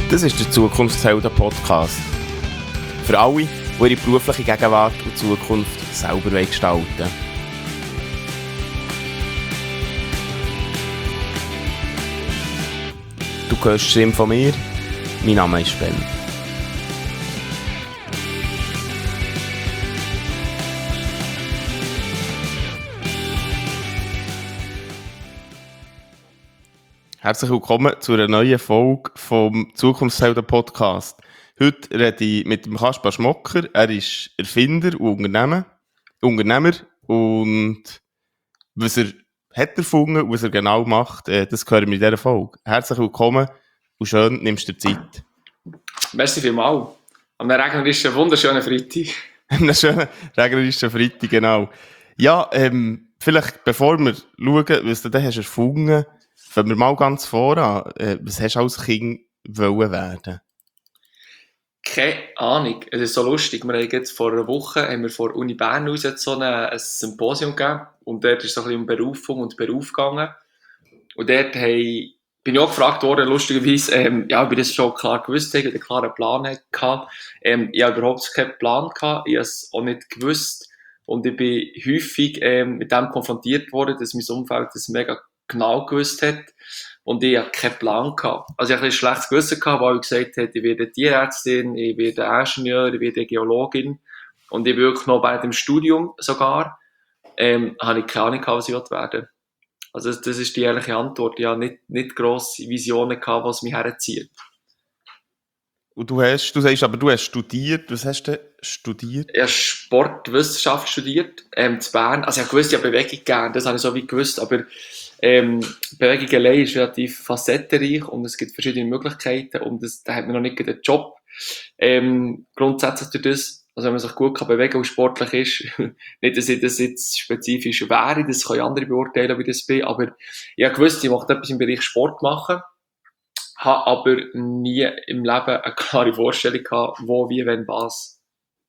Das ist der Zukunftshelden-Podcast. Für alle, die ihre berufliche Gegenwart und Zukunft selber gestalten wollen. Du hörst die Stimme von mir. Mein Name ist Ben. Herzlich willkommen zu einer neuen Folge vom Zukunftshelden-Podcast. Heute rede ich mit dem Kaspar Schmocker. Er ist Erfinder und Unternehmer. Und was er hat erfunden und was er genau macht, das hören wir in dieser Folge. Herzlich willkommen und schön, nimmst du dir Zeit. Merci vielmals. Am regnerischen, wunderschönen Freitag. Einen schönen regnerischen Freitag, genau. Ja, vielleicht bevor wir schauen, was du da hast erfunden, fangen wir mal ganz voran. Was hast du als Kind wollen werden? Keine Ahnung. Es ist so lustig. Wir haben jetzt vor einer Woche vor Uni Bern aus so ein Symposium gegeben. Und dort ist es so ein bisschen um Berufung und Beruf gegangen. Und dort bin ich auch gefragt worden, lustigerweise, ob ich das schon klar gewusst habe, einen klaren Plan hatte. Ich habe überhaupt keinen Plan gehabt. Ich habe es auch nicht gewusst. Und ich bin häufig mit dem konfrontiert worden, dass mein Umfeld das mega genau gewusst hat. Und ich hatte keinen Plan gehabt. Also ich hatte ein schlechtes Gewissen gehabt, weil ich gesagt habe, ich werde Tierärztin, ich werde Ingenieur, ich werde Geologin. Und ich bin wirklich noch bei dem Studium sogar, habe ich keine Ahnung gehabt, was ich werden will. Also das ist die ehrliche Antwort. Ich habe nicht grosse Visionen gehabt, was mich herzieht. Und du sagst aber, du hast studiert. Was hast du studiert? Ich habe Sportwissenschaft studiert, in Bern. Also ich habe gewusst, ich habe Bewegung gern, das habe ich so wie gewusst, aber Bewegung allein ist relativ facettenreich und es gibt verschiedene Möglichkeiten und da hat man noch nicht den Job. Grundsätzlich durch das, also wenn man sich gut bewegen kann und sportlich ist, nicht, dass ich das jetzt spezifisch wäre, das können andere beurteilen, wie das bin, aber ich habe gewusst, ich möchte etwas im Bereich Sport machen, habe aber nie im Leben eine klare Vorstellung gehabt, wo, wie, wenn, was.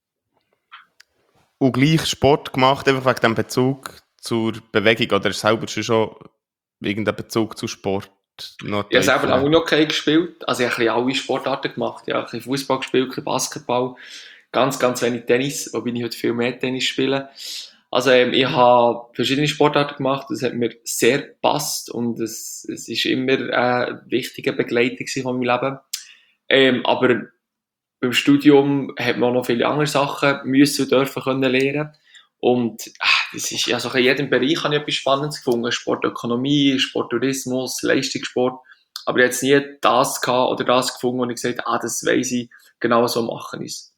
Und gleich Sport gemacht, einfach wegen dem Bezug zur Bewegung, oder selber schon irgendeinen Bezug zu Sport? Ich habe selber lange noch keinen gespielt, also ich habe ein bisschen alle Sportarten gemacht. Ich habe ein bisschen Fußball gespielt, ein bisschen Basketball, ganz, ganz wenig Tennis, wobei ich heute viel mehr Tennis spiele. Also ich habe verschiedene Sportarten gemacht, das hat mir sehr gepasst und es ist immer eine wichtige Begleitung von meinem Leben. Aber beim Studium hat man auch noch viele andere Sachen müssen und dürfen können lernen. Und das ist, also in jedem Bereich habe ich etwas Spannendes gefunden. Sportökonomie, Sporttourismus, Leistungssport. Aber ich habe jetzt nie das gehabt oder das gefunden, wo ich gesagt habe, das weiss ich, genau so machen ist.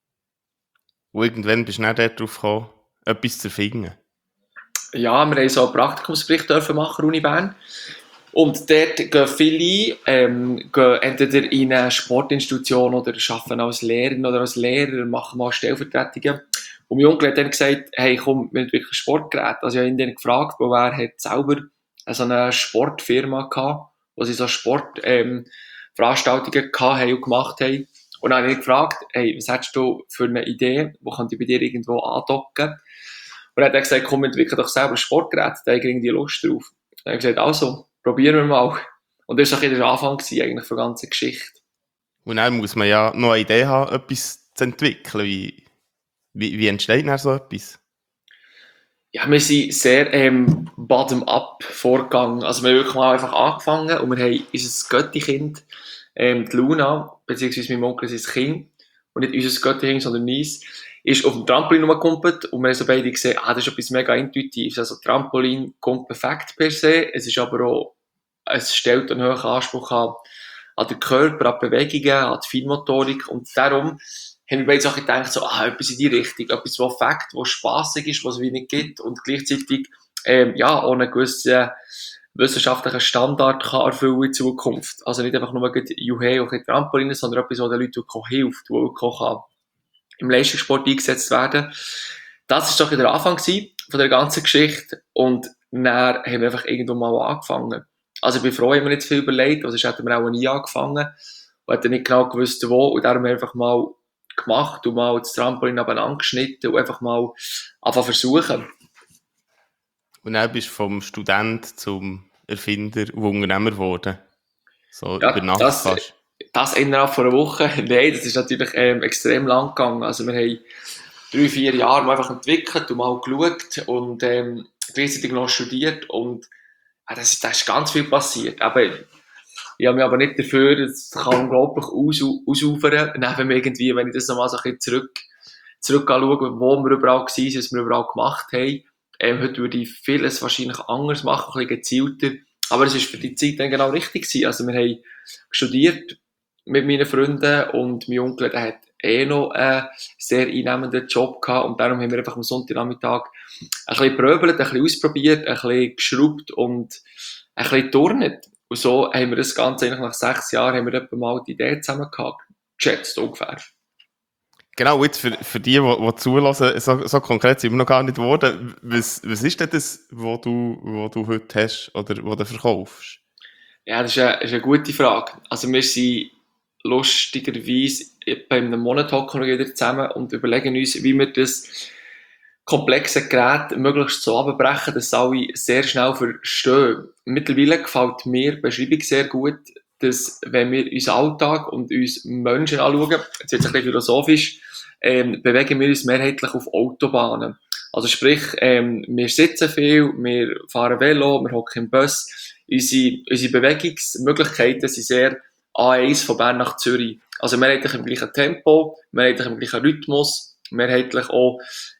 Und irgendwann bist du nicht darauf gekommen, etwas zu erfinden? Ja, wir haben so einen Praktikumsbericht dürfen machen, Uni Bern. Und dort gehen viele gehen entweder in eine Sportinstitution oder arbeiten als Lehrerin oder als Lehrer, machen mal Stellvertretungen. Und mein Onkel hat dann gesagt, hey, komm, wir haben wirklich Sportgeräte. Also ich habe ihn dann gefragt, wo er hat selber so eine Sportfirma gehabt, wo sie so Sportveranstaltungen gehabt und gemacht haben. Und dann habe ich ihn gefragt, hey, was hättest du für eine Idee, wo könnte ich bei dir irgendwo andocken? Und dann hat er gesagt, komm, entwickle doch selber Sportgeräte, da habe ich irgendwie Lust drauf. Dann habe ich gesagt, also, probieren wir mal. Und das war ein der Anfang eigentlich für die ganze Geschichte. Und dann muss man ja noch eine Idee haben, etwas zu entwickeln. Wie entsteht denn so etwas? Ja, wir sind sehr bottom-up vorgegangen. Also wir haben wirklich mal einfach angefangen und wir haben unser Göttikind, die Luna, beziehungsweise mein Onkel ist sein Kind, und nicht unser Göttikind, sondern meins, ist auf dem Trampolin rumgekumpelt und wir haben so beide gesehen, das ist etwas mega Intuitives. Also Trampolin kommt perfekt per se, es ist aber auch, es stellt einen hohen Anspruch an den Körper, an die Bewegungen, an die Feinmotorik und darum haben wir beide Sachen gedacht, so, etwas in die Richtung, etwas, was Fakt, was spassig ist, was es wie nicht gibt und gleichzeitig, auch einen gewissen wissenschaftlichen Standard kann erfüllen in Zukunft. Also nicht einfach nur Juhe und Trampolin, sondern etwas, was den Leuten auch hilft, wo auch im Leistungssport eingesetzt werden. Das war doch der Anfang von der ganzen Geschichte und dann haben wir einfach irgendwann mal angefangen. Also ich bin froh, haben wir nicht zu viel überlegt, sonst hätten wir auch nie angefangen und hätten nicht genau gewusst, wo und darum haben wir einfach mal gemacht und mal das Trampolin abeinander geschnitten und einfach mal einfach versuchen. Und dann bist du vom Student zum Erfinder und Unternehmer geworden. So ja, über Nacht das, fast. das innerhalb von einer Woche? Nein, das ist natürlich extrem lang gegangen. Also wir haben 3-4 Jahre mal einfach entwickelt und mal geschaut und gleichzeitig noch studiert und da ist ganz viel passiert. Aber ich habe mich aber nicht dafür, es kann unglaublich ausufern, neben mir irgendwie, wenn ich das nochmal so ein bisschen zurück anschaue, wo wir überall waren, was wir überall gemacht haben. Heute würde ich vieles wahrscheinlich anders machen, ein bisschen gezielter. Aber es war für die Zeit dann genau richtig gewesen. Also wir haben studiert mit meinen Freunden und mein Onkel, der hat noch einen sehr einnehmenden Job gehabt und darum haben wir einfach am Sonntagnachmittag ein bisschen gepröbelt, ein bisschen ausprobiert, ein bisschen geschraubt und ein bisschen geturnt. Und so haben wir das Ganze eigentlich nach 6 Jahren haben wir etwa mal die Idee zusammen gehabt. Geschätzt ungefähr. Genau, jetzt für die zulassen, so konkret sind wir noch gar nicht geworden. Was ist denn das, was du heute hast oder was du verkaufst? Ja, das ist eine gute Frage. Also wir sind lustigerweise bei einem Monat hocken wir wieder zusammen und überlegen uns, wie wir das komplexe Gerät möglichst so abbrechen, dass alle sehr schnell verstehen. Mittlerweile gefällt mir die Beschreibung sehr gut, dass wenn wir unseren Alltag und uns Menschen anschauen, jetzt wird es ein bisschen philosophisch, bewegen wir uns mehrheitlich auf Autobahnen. Also sprich, wir sitzen viel, wir fahren Velo, wir hocken im Bus. Unsere Bewegungsmöglichkeiten sind sehr A1 von Bern nach Zürich. Also mehrheitlich im gleichen Tempo, mehrheitlich im gleichen Rhythmus, mehrheitlich auch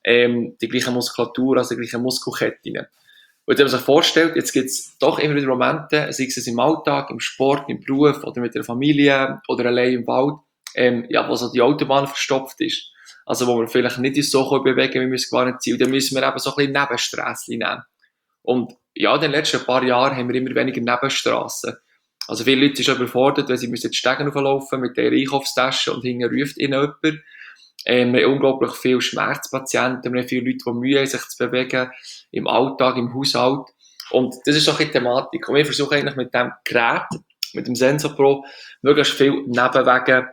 die gleiche Muskulatur, also die gleichen Muskelketten. Und wenn man sich vorstellt, jetzt gibt es doch immer wieder Momente, sei es im Alltag, im Sport, im Beruf oder mit der Familie oder allein im Wald, wo so die Autobahn verstopft ist. Also wo wir vielleicht nicht uns so bewegen können, wie wir es gewohnt sind. Und dann müssen wir eben so ein bisschen Nebenstrassen nehmen. Und ja, in den letzten paar Jahren haben wir immer weniger Nebenstrassen. Also viele Leute sind schon überfordert, wenn sie müssen die Stegen hochlaufen mit der Einkaufstasche und hinten ruft ihnen jemand. Wir haben unglaublich viele Schmerzpatienten, wir haben viele Leute, die Mühe haben, sich zu bewegen, im Alltag, im Haushalt. Und das ist so eine Thematik. Und wir versuchen eigentlich mit dem Gerät, mit dem Sensor Pro, möglichst viele Nebenwege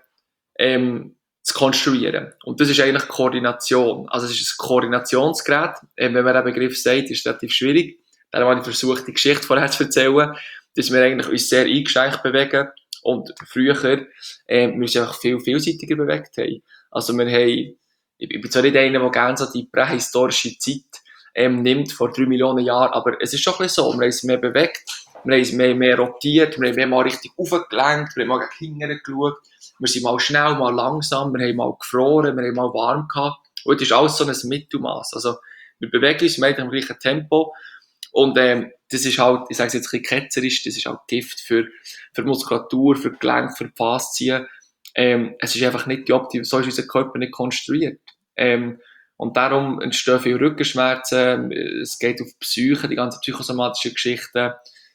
zu konstruieren. Und das ist eigentlich Koordination. Also es ist ein Koordinationsgerät. Wenn man den Begriff sagt, ist es relativ schwierig. Darum habe ich versucht, die Geschichte vorher zu erzählen, dass wir eigentlich uns sehr eingeschränkt bewegen und früher wir uns einfach viel vielseitiger bewegt haben. Also wir haben, ich bin zwar nicht einer, der gerne so die prähistorische Zeit nimmt, vor 3 Millionen Jahren, aber es ist schon ein bisschen so, wir haben uns mehr bewegt, wir haben mehr rotiert, wir haben mal richtig aufgelenkt, wir haben mal gegen hinten geschaut, wir sind mal schnell, mal langsam, wir haben mal gefroren, wir haben mal warm gehabt und es ist alles so ein Mittelmaß. Also wir bewegen uns im gleichen Tempo und das ist halt, ich sage es jetzt ein bisschen ketzerisch, das ist halt Gift für Muskulatur, für Gelenk, für Faszien. Es ist einfach nicht die Optimum, so ist unser Körper nicht konstruiert. Und darum entstehen viele Rückenschmerzen, es geht auf die Psyche, die ganzen psychosomatischen Geschichten,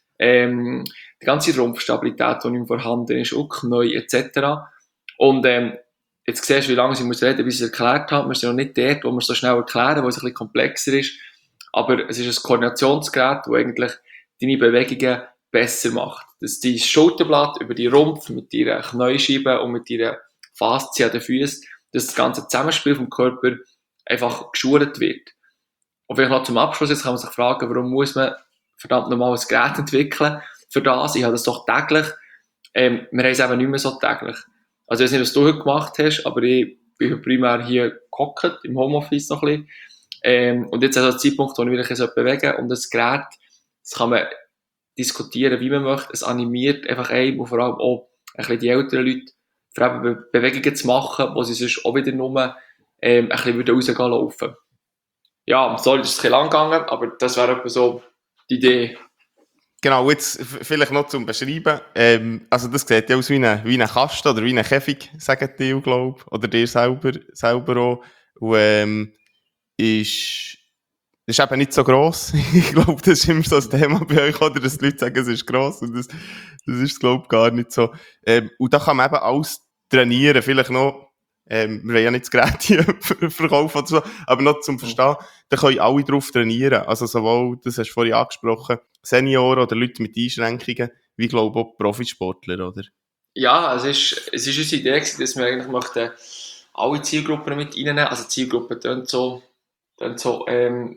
die ganze Rumpfstabilität, die nicht mehr vorhanden ist, auch Knie etc. Und jetzt siehst du, wie lange ich muss reden, bis ich es erklärt habe. Wir sind noch nicht dort, wo wir es so schnell erklären, wo es ein bisschen komplexer ist. Aber es ist ein Koordinationsgerät, das eigentlich deine Bewegungen besser macht. Dass dein Schulterblatt über die Rumpf mit deiner Kniescheibe und mit deiner Faszie an den Füßen, dass das ganze Zusammenspiel vom Körper einfach geschult wird. Und vielleicht noch zum Abschluss, jetzt kann man sich fragen, warum muss man verdammt nochmal ein Gerät entwickeln für das? Ich habe das doch täglich. Wir haben es eben nicht mehr so täglich. Also ich weiß nicht, was du heute gemacht hast, aber ich bin primär hier gehockt, im Homeoffice noch ein bisschen. Und jetzt ist also der Zeitpunkt, wo ich mich bewegen und das Gerät, das kann man diskutieren, wie man möchte. Es animiert einfach einen und vor allem auch ein bisschen die älteren Leute, vor allem Bewegungen zu machen, wo sie sonst auch wieder nur ein bisschen rausgehen laufen. Ja, sorry, das ist ein bisschen lang gegangen, aber das wäre etwa so die Idee. Genau, jetzt vielleicht noch zum Beschreiben. Also das sieht ja aus wie ein Kasten oder wie ein Käfig, sagen die, glaube ich. Oder dir selber auch. Und ist eben nicht so gross. Ich glaube, das ist immer so ein Thema bei euch, oder? Dass die Leute sagen, es ist gross. Und das ist, glaube ich, gar nicht so. Und da kann man eben alles trainieren. Vielleicht noch, wir wollen ja nicht das Gerät hier verkaufen oder so, aber noch zum Verstehen, da können alle drauf trainieren. Also sowohl, das hast du vorhin angesprochen, Senioren oder Leute mit Einschränkungen, wie, glaube ich, auch Profisportler, oder? Ja, es ist unsere Idee gewesen, dass wir eigentlich möchten alle Zielgruppen mit reinnehmen. Also Zielgruppen tönt so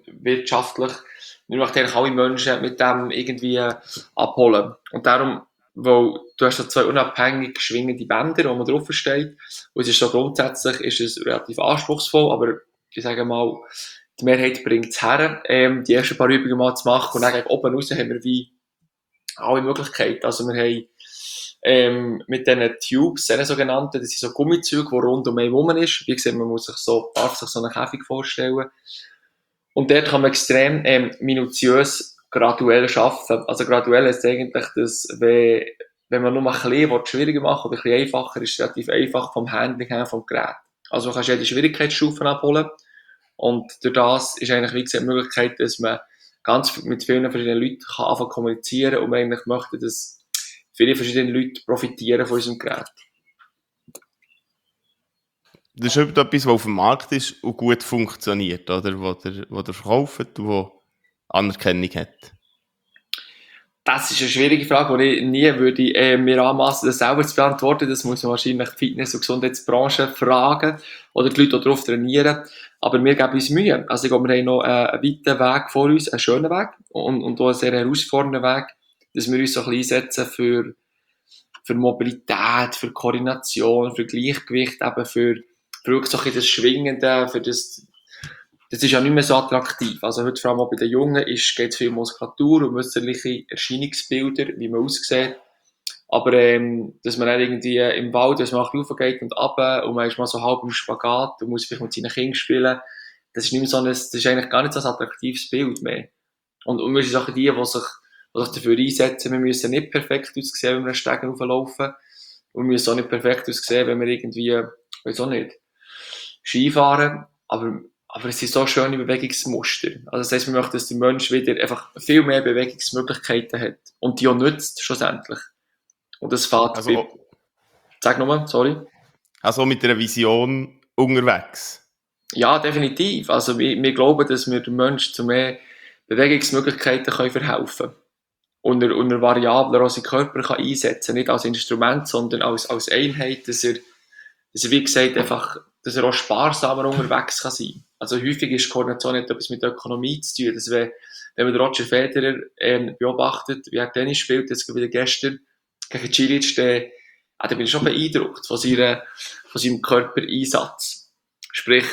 wirtschaftlich. Wir möchten eigentlich alle Menschen mit dem irgendwie abholen. Und darum weil du hast so zwei unabhängig schwingende Bänder, wo man drauf steht. Und es ist so grundsätzlich ist es relativ anspruchsvoll, aber ich sage mal, die Mehrheit bringt es her, die ersten paar Übungen mal zu machen. Und dann gegen oben raus haben wir wie alle Möglichkeiten. Also wir haben mit diesen Tubes, diesen sogenannten, das sind so Gummizüge, die rund um einen herum ist. Wie gesagt, darf sich so einen Käfig vorstellen. Und dort kann man extrem minutiös graduell arbeiten. Also graduell ist eigentlich, dass wenn man nur ein bisschen schwieriger machen oder ein bisschen einfacher, ist es relativ einfach vom Handling her vom Gerät. Also du kannst jede Schwierigkeitsstufe abholen. Und durch das ist eigentlich, wie gesagt, die Möglichkeit, dass man mit vielen verschiedenen Leuten kann anfangen zu kommunizieren und man eigentlich möchte, dass viele verschiedene Leute profitieren von unserem Gerät. Das ist etwas, was auf dem Markt ist und gut funktioniert, oder? Wo der verkauft und wo Anerkennung hat. Das ist eine schwierige Frage, die ich nie würde, mir anmassen, das selber zu beantworten. Das muss man wahrscheinlich die Fitness- und Gesundheitsbranche fragen oder die Leute darauf trainieren. Aber wir geben uns Mühe. Also ich glaube, wir haben noch einen weiten Weg vor uns, einen schönen Weg und auch einen sehr herausfordernden Weg, dass wir uns so ein bisschen einsetzen für Mobilität, für Koordination, für Gleichgewicht, eben für wirklich so ein bisschen das Schwingende, für das ist ja nicht mehr so attraktiv. Also heute vor allem auch bei den Jungen geht es viel um Muskulatur und äußerliche Erscheinungsbilder, wie man aussieht. Aber dass man dann irgendwie im Wald, dass man raufgeht und runter und man ist mal so halb im Spagat und muss vielleicht mit seinen Kindern spielen, das ist nicht mehr so das ist eigentlich gar nicht so ein attraktives Bild mehr. Und wir sind auch die sich dafür einsetzen, wir müssen nicht perfekt aussehen, wenn wir einen Steg rauflaufen. Und wir müssen auch nicht perfekt aussehen, wenn wir irgendwie, weiß auch nicht, Skifahren. Aber es sind so schöne Bewegungsmuster. Also das heisst, wir möchten, dass der Mensch wieder einfach viel mehr Bewegungsmöglichkeiten hat. Und die auch nützt, schlussendlich. Und das fällt sag nochmal, sorry. Also mit einer Vision unterwegs. Ja, definitiv. Also wir glauben, dass wir den Menschen zu mehr Bewegungsmöglichkeiten verhelfen können. Und er variabler auch seinen Körper kann einsetzen, nicht als Instrument, sondern als Einheit, dass er wie gesagt einfach, dass er auch sparsamer unterwegs kann sein. Also häufig ist Koordination nicht etwas mit Ökonomie zu tun. Dass wenn man Roger Federer beobachtet, wie er Tennis spielt, jetzt wieder gestern gegen Cilic, dann bin ich schon beeindruckt von seinem Körpereinsatz. Sprich,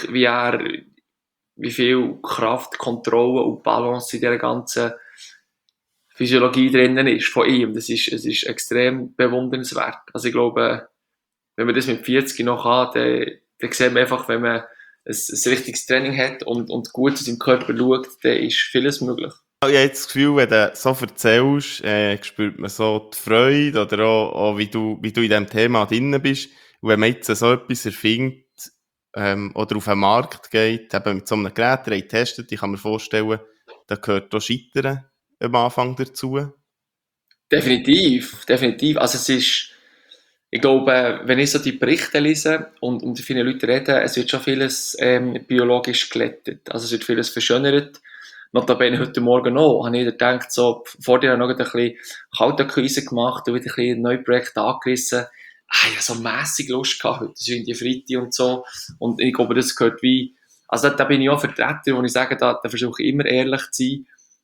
wie viel Kraft, Kontrolle und Balance in dieser ganzen Physiologie drinnen ist von ihm. Es ist extrem bewundernswert. Also ich glaube, wenn man das mit 40 noch kann, dann sieht man einfach, wenn man ein richtiges Training hat und gut zu seinem Körper schaut, dann ist vieles möglich. Ich habe jetzt das Gefühl, wenn du so erzählst, spürt man so die Freude oder auch wie du in diesem Thema drin bist. Und wenn man jetzt so etwas erfindet oder auf den Markt geht, eben mit so einem Gerät testet, ich kann mir vorstellen, da gehört auch Scheitern am Anfang dazu. Definitiv. Also es ist, ich glaube, wenn ich so die Berichte lese und mit vielen Leuten rede, es wird schon vieles biologisch glättet. Also es wird vieles verschönert. Notabene heute Morgen noch, habe ich gedacht, so, vor dir noch ein bisschen Kaltakquise gemacht und wieder ein bisschen ein neues Projekt angerissen. Ich habe so mässig Lust gehabt heute, so in die Freitag und so. Und ich glaube, das gehört wie, also da bin ich auch Vertreter, wo ich sage, da versuche ich immer ehrlich zu sein.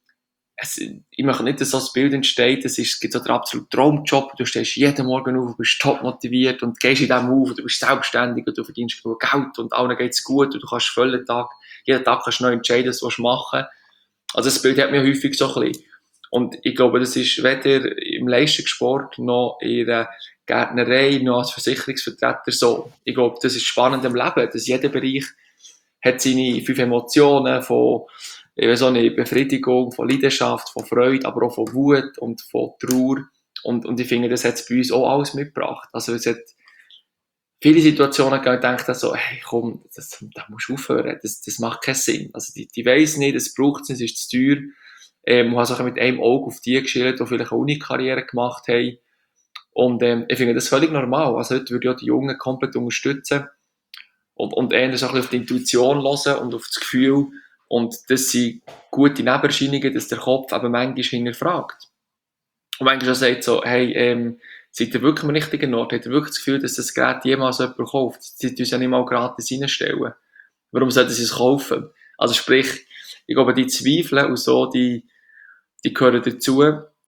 Ich möchte nicht, dass so ein Bild entsteht, es gibt so den absoluten Traumjob, du stehst jeden Morgen auf, bist top motiviert und gehst in dem auf, du bist selbstständig und du verdienst genug Geld und allen geht's gut und du kannst jeden Tag kannst du neu entscheiden, was du machen willst. Also das Bild hat mir häufig so ein bisschen. Und ich glaube, das ist weder im Leistungssport noch in der Gärtnerei noch als Versicherungsvertreter so. Ich glaube, das ist spannend im Leben, dass jeder Bereich hat seine 5 Emotionen von so eine Befriedigung, von Leidenschaft, von Freude, aber auch von Wut und von Trauer. Und ich finde, das hat es bei uns auch alles mitgebracht. Also es hat viele Situationen gegeben, ich dachte so, hey komm, da musst du aufhören, das macht keinen Sinn. Also die weiss nicht, es braucht es, es ist zu teuer. Ich habe mit einem Auge auf die geschielt, die vielleicht eine Uni-Karriere gemacht haben. Und ich finde das völlig normal. Also heute würde ich auch die Jungen komplett unterstützen und eher so ein bisschen auf die Intuition hören und auf das Gefühl. Und das sind gute Nebenerscheinungen, dass der Kopf eben manchmal hinterfragt. Und manchmal auch sagt so, hey, seid ihr wirklich am richtigen Ort? Habt ihr wirklich das Gefühl, dass das Gerät jemals jemand kauft? Sie tun es ja nicht mal gratis reinstellen. Warum sollten sie es kaufen? Also sprich, ich glaube, die Zweifel und so, die gehören dazu.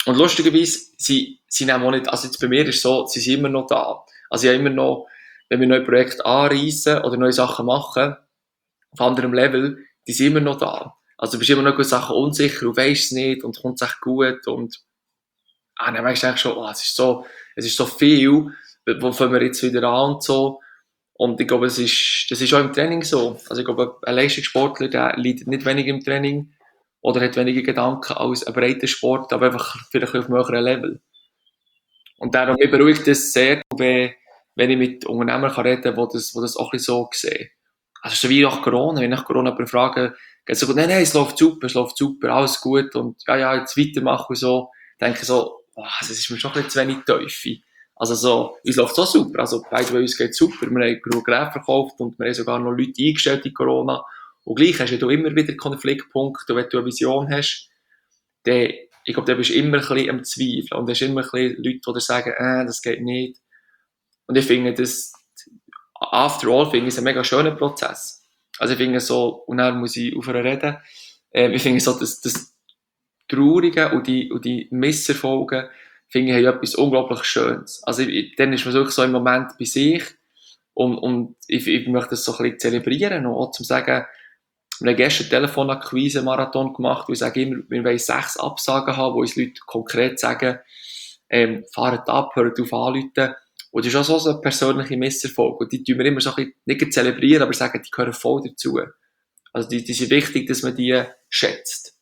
Und lustigerweise, sie nehmen auch nicht, also jetzt bei mir ist es so, sie sind immer noch da. Also ich habe immer noch, wenn wir neue Projekte anreisen oder neue Sachen machen, auf anderem Level, die sind immer noch da. Also du bist immer noch gut Sachen unsicher, du weisst es nicht und kommt es echt gut und dann weisst du eigentlich schon, es ist so viel, wo fangen wir jetzt wieder an und so. Und ich glaube, das ist auch im Training so. Also ich glaube, ein Leistungssportler, der leidet nicht weniger im Training oder hat weniger Gedanken als ein breiter Sport, aber einfach vielleicht auf einem höheren Level. Und darum mich beruhigt es sehr, wenn ich mit Unternehmern kann reden kann, die das auch ein bisschen so sehen. Also so wie nach Corona, wenn ich nach Corona jemanden frage, geht es so gut, nein, es läuft super, alles gut und ja, jetzt weitermachen und so, denke ich so, das ist mir schon ein bisschen zu wenig Teufel. Also so, uns läuft so super, also beide bei uns geht super, wir haben genug Geräte verkauft und wir haben sogar noch Leute eingestellt in Corona. Und gleich hast du immer wieder Konfliktpunkte, und wenn du eine Vision hast, dann, ich glaube, da bist du immer ein bisschen am Zweifeln und hast immer ein bisschen Leute, die dir sagen, das geht nicht. Und ich finde das, after all, finde ich es ein mega schöner Prozess. Also ich finde so, und dann muss ich aufhören reden, ich finde so, das Traurige und die Misserfolge, finde ich, haben etwas unglaublich Schönes. Also dann ist man wirklich so im Moment bei sich und ich möchte das so ein bisschen zelebrieren und auch zum sagen, wir haben gestern einen Telefonakquise-Marathon gemacht, wo ich sage immer, wir wollen 6 Absagen haben, wo uns Leute konkret sagen, fahrt ab, hört auf anrufen. Und das ist auch so ein persönlicher Misserfolg. Und die tun wir immer so ein bisschen, nicht zelebrieren, aber sagen, die gehören voll dazu. Also die sind wichtig, dass man die schätzt.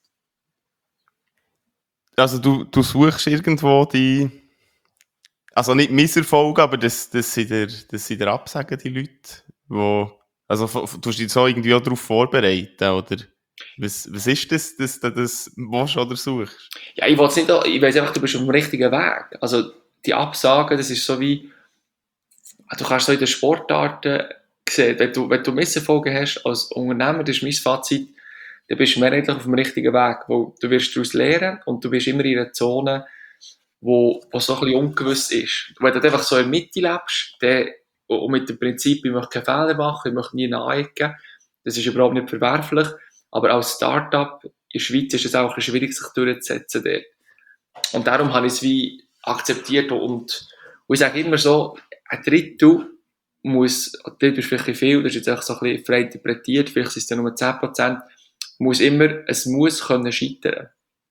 Also du suchst irgendwo die, also nicht Misserfolge, aber das sind dir absagen, die Leute, wo, also du dich so irgendwie auch darauf vorbereiten, oder? Was ist das willst oder suchst? Ja, ich weiß nicht, ich weiss einfach, du bist auf dem richtigen Weg. Also die Absagen, das ist so wie, du kannst so in den Sportarten sehen, wenn du Misserfolge hast als Unternehmer, das ist mein Fazit, dann bist du mehrheitlich auf dem richtigen Weg, wo du wirst daraus lernen und du bist immer in einer Zone, wo so ein bisschen ungewiss ist. Und wenn du einfach so in der Mitte lebst, dann, und mit dem Prinzip, ich möchte keine Fehler machen, ich möchte nie nachecken, das ist überhaupt nicht verwerflich, aber als Start-up in der Schweiz ist es auch ein bisschen schwierig, sich durchzusetzen dort. Und darum habe ich es wie akzeptiert und ich sage immer so, ein Drittel muss, das ist vielleicht viel, das ist jetzt auch so ein bisschen frei interpretiert, vielleicht sind es dann nur 10%, muss immer, es muss können scheitern.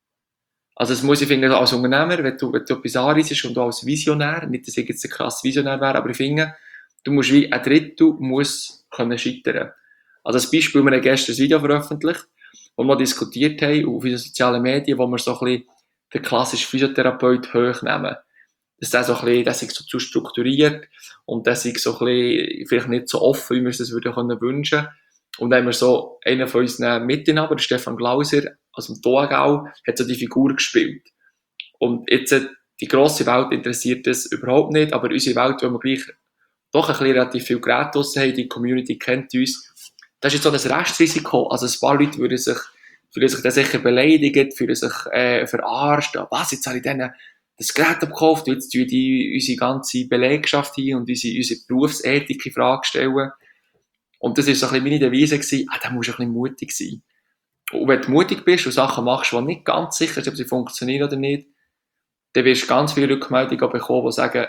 Also es muss, ich finde, als Unternehmer, wenn du etwas anreisest und du als Visionär, nicht, dass ich jetzt ein krass Visionär wäre, aber ich finde, du musst wie ein Drittel muss können scheitern. Also als Beispiel, wir haben gestern ein Video veröffentlicht, wo wir diskutiert haben auf den sozialen Medien, wo wir so ein bisschen den klassischen Physiotherapeut hochnehmen. Dass der so ein bisschen, der ist so zu strukturiert und der ist so ein bisschen, vielleicht nicht so offen, wie wir es das würden können wünschen. Und dann haben wir so, einer von unseren Mitinhabern, Stefan Glauser, aus dem Thurgau, hat so die Figur gespielt. Und jetzt, die grosse Welt interessiert das überhaupt nicht, aber unsere Welt, wo wir gleich doch ein bisschen relativ viel Geräte draussen haben, die Community kennt uns, das ist jetzt so ein Restrisiko. Also ein paar Leute fühlen sich dann sicher beleidigt, fühlen sich verarscht. Was, jetzt habe ich denen das Gerät abgekauft, jetzt tun die unsere ganze Belegschaft hier und unsere Berufsethik in Frage stellen. Und das war so ein bisschen meine Devise gewesen, da musst du ein bisschen mutig sein. Und wenn du mutig bist und Sachen machst, die nicht ganz sicher sind, ob sie funktionieren oder nicht, dann wirst du ganz viele Rückmeldungen bekommen, die sagen,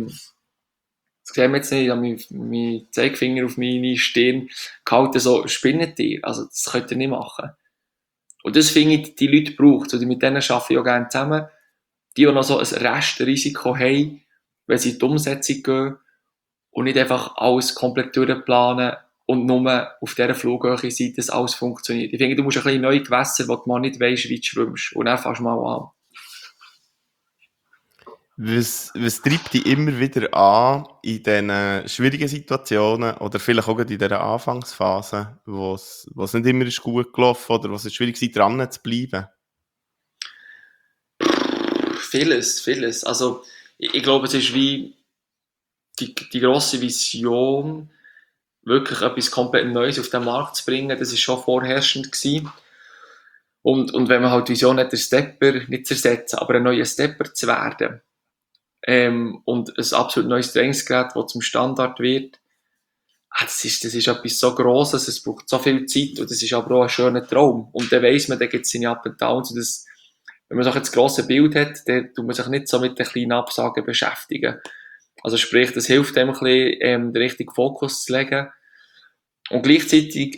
das sehen wir jetzt nicht, ich habe meinen Zeigefinger auf meine Stirn gehalten, so, spinnet ihr? Also, das könnt ihr nicht machen. Und das finde ich, die Leute braucht es. Und mit denen arbeite ich auch gerne zusammen. Die noch so ein Restrisiko haben, wenn sie in die Umsetzung gehen und nicht einfach alles komplett durchplanen und nur auf dieser Flughöhe sein, dass alles funktioniert. Ich finde, du musst ein bisschen neue Gewässer, wo du mal nicht weisst, wie du schwimmst. Und dann fängst du mal an. Was treibt dich immer wieder an in diesen schwierigen Situationen oder vielleicht auch in dieser Anfangsphase, wo es nicht immer ist gut gelaufen oder wo es schwierig ist, dran zu bleiben? Vieles. Also, ich glaube, es ist wie die grosse Vision, wirklich etwas komplett Neues auf den Markt zu bringen, das ist schon vorherrschend gewesen. Und wenn man halt die Vision hat, den Stepper nicht zu ersetzen, aber ein neuer Stepper zu werden, und ein absolut neues Trainingsgerät, das zum Standard wird, das ist etwas so Grosses, es braucht so viel Zeit und das ist aber auch ein schöner Traum. Und dann weiss man, da gibt es seine Up and Downs und das wenn man so ein das grosse Bild hat, dann tut man sich nicht so mit den kleinen Absagen beschäftigen. Also sprich, das hilft dem ein bisschen, den richtigen Fokus zu legen. Und gleichzeitig,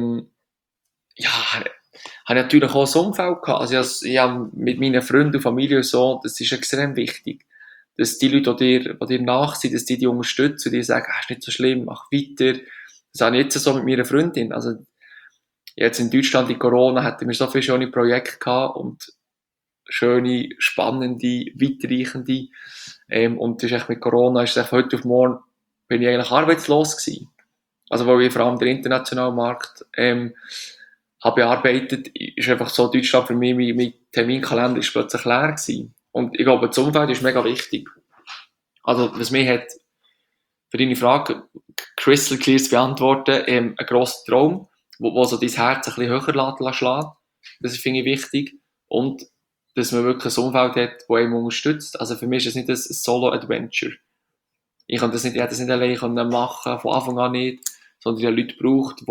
ja, habe ich natürlich auch ein Umfeld gehabt. Also ich habe mit meinen Freunden und Familie und so, das ist extrem wichtig. Dass die Leute, die dir nach sind, dass die unterstützen, die sagen, ist nicht so schlimm, mach weiter. Das habe ich jetzt so mit meiner Freundin. Also jetzt in Deutschland in Corona hatten wir so viele schöne Projekte gehabt und schöne, spannende, weitreichende. Und das ist echt mit Corona, ist echt heute auf morgen, bin ich eigentlich arbeitslos gewesen. Also, weil ich vor allem den internationalen Markt, habe bearbeitet, ist einfach so Deutschland für mich, mein Terminkalender ist plötzlich leer gewesen. Und ich glaube, das Umfeld ist mega wichtig. Also, was mich hat, für deine Frage, crystal clear zu beantworten, ein grosser Traum, wo so dein Herz ein bisschen höher schlagen. Das finde ich wichtig. Und, dass man wirklich ein Umfeld hat, das einem unterstützt. Also, für mich ist es nicht ein Solo-Adventure. Ich hätte das nicht alleine machen, von Anfang an nicht, sondern ich habe Leute gebraucht,